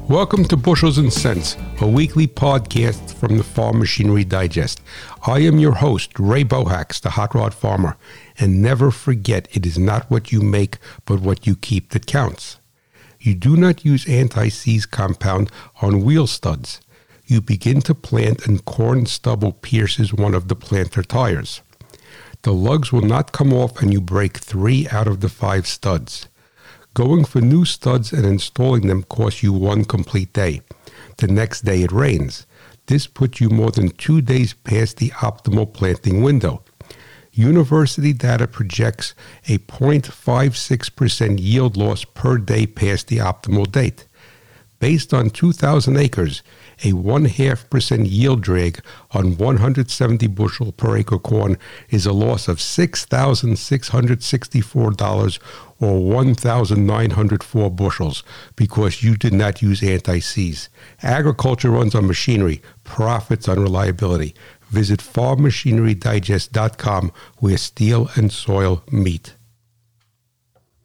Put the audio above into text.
Welcome to Bushels and Cents, a weekly podcast from the Farm Machinery Digest. I am your host, Ray Bohacs, the Hot Rod Farmer, and never forget it is not what you make, but what you keep that counts. You do not use anti-seize compound on wheel studs. You begin to plant and corn stubble pierces one of the planter tires. The lugs will not come off and you break 3 out of the 5 studs. Going for new studs and installing them costs you 1 complete day. The next day it rains. This puts you more than 2 days past the optimal planting window. University data projects a 0.56% yield loss per day past the optimal date. Based on 2,000 acres, a 0.5% yield drag on 170 bushel per acre corn is a loss of $6,664 or 1,904 bushels because you did not use anti-seize. Agriculture runs on machinery, profits on reliability. Visit farmmachinerydigest.com where steel and soil meet.